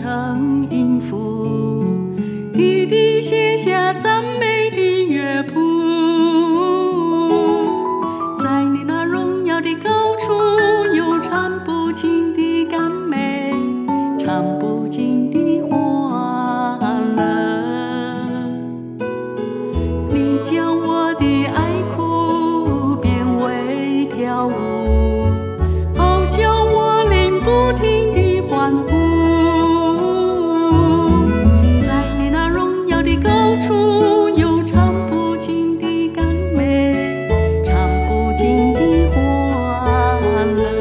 成音符，滴滴写下赞美的乐谱。在你那荣耀的高处，有唱不尽的甘美，唱不尽的欢乐。你将我的哀哭变为跳舞，好叫我灵不停地欢呼。在你那荣耀的高处，有唱不尽的甘美，唱不尽的欢乐。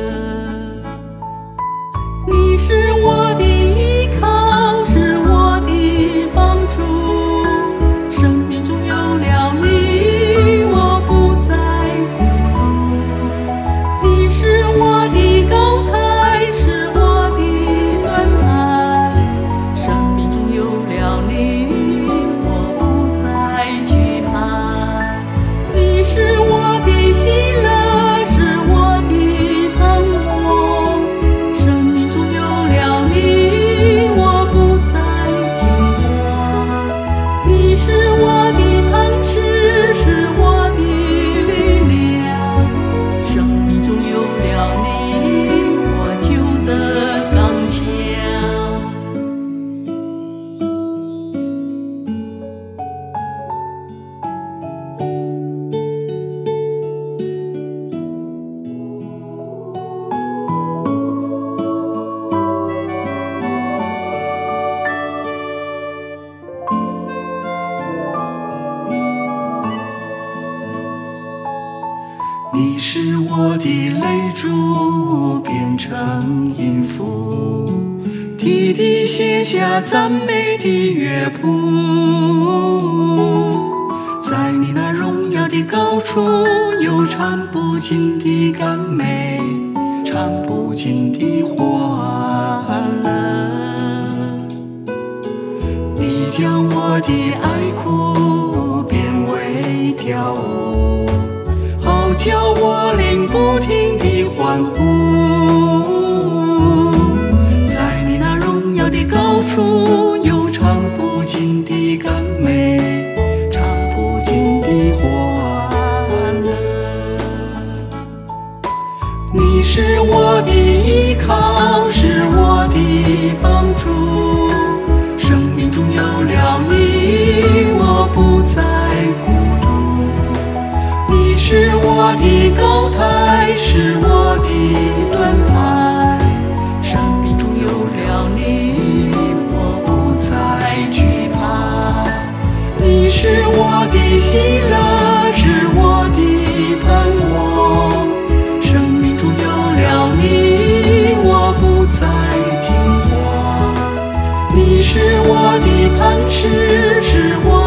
你是我的依靠，是我的帮助，生命中有了你，我不再孤独。你是我的高台，是我的盾牌，生命中有了你，我不再惧怕。你是我的喜乐，是我的盼望，生命中有了你，我不再惊慌。你是我的磐石，是我的力量，生命中有了你，我就得刚强。你是我的泪珠，变成音符，滴滴写下赞美的乐谱。在你那荣耀的高处，有唱不尽的甘美，唱不尽的欢乐。你将我的哀哭变为跳舞，好叫我灵不停地欢呼。在你那荣耀的高处，有唱不尽的甘美，唱不尽的欢乐。你是我的依靠，是我的帮助，生命中有了你，我不再孤独。你是我的高台，是我的盾牌，生命中有了你，我不再惧怕。你是我的喜乐，是我的盼望，生命中有了你，我不再惊慌。你是我的磐石，是我